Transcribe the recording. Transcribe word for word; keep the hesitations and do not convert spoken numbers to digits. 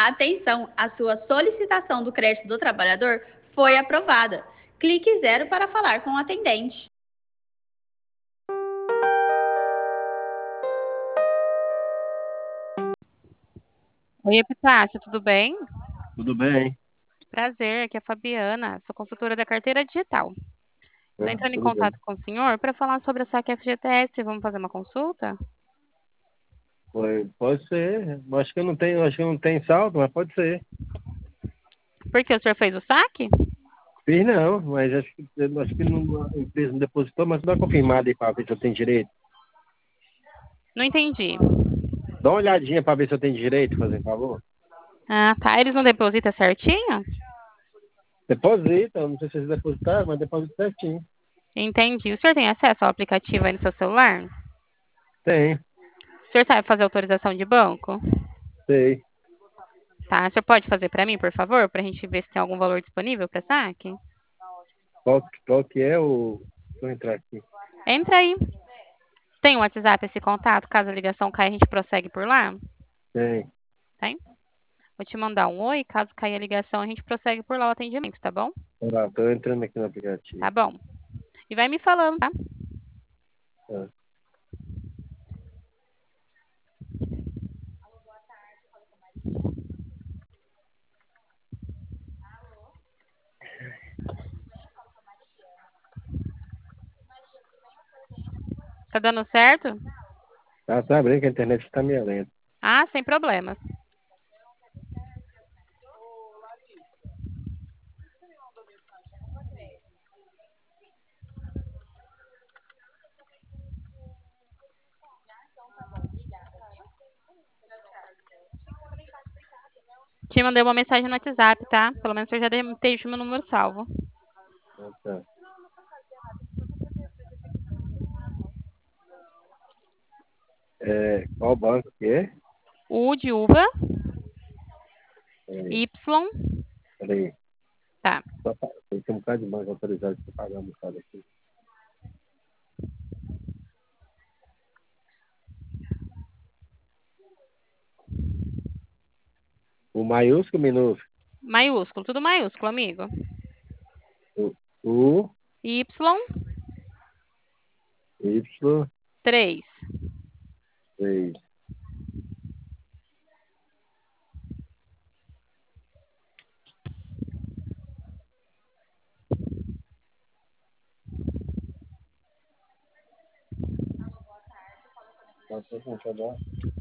Atenção, a sua solicitação do crédito do trabalhador foi aprovada. Clique zero para falar com o atendente. Oi, Epitácio, tudo bem? Tudo bem? Prazer, aqui é a Fabiana, sou consultora da carteira digital. Estou Ah, entrando em tudo bem. contato com o senhor para falar sobre a saque F G T S. Vamos fazer uma consulta? Foi, pode ser. Acho que eu não tenho, acho que eu não tenho saldo, mas pode ser. Por que o senhor fez o saque? Fiz não, mas acho que, eu acho que não, a empresa não depositou, mas dá uma confirmada aí para ver se eu tenho direito. Não entendi. Dá uma olhadinha para ver se eu tenho direito, fazendo favor. Ah, tá. Eles não depositam certinho? Deposita, eu não sei se eles depositaram, mas deposita certinho. Entendi. O senhor tem acesso ao aplicativo aí no seu celular? Tem, O senhor sabe fazer autorização de banco? sei. Tá. O senhor pode fazer para mim, por favor, para a gente ver se tem algum valor disponível para saque? Qual, qual que é o. Deixa eu entrar aqui. Entra aí. Tem o WhatsApp esse contato? Caso a ligação caia, a gente prossegue por lá? Tem. Tem? Vou te mandar um oi, caso caia a ligação, a gente prossegue por lá o atendimento, tá bom? Tá, tô entrando aqui no aplicativo. Tá bom. E vai me falando, tá? Tá. Tá dando certo? Tá, tá abrindo que a internet está meio lenta. Ah, sem problemas. Te mandei uma mensagem no WhatsApp, tá? Pelo menos eu já deixo meu número salvo. Ah, tá. É, qual banco que é? U de uva, Peraí, Y, peraí. tá. Só pa- Tem um bocado de banco autorizado para pagar um bocado aqui. O maiúsculo, minúsculo. Maiúsculo, tudo maiúsculo, amigo. O U, Y, Y, três. três. Quanto tempo não quer dar?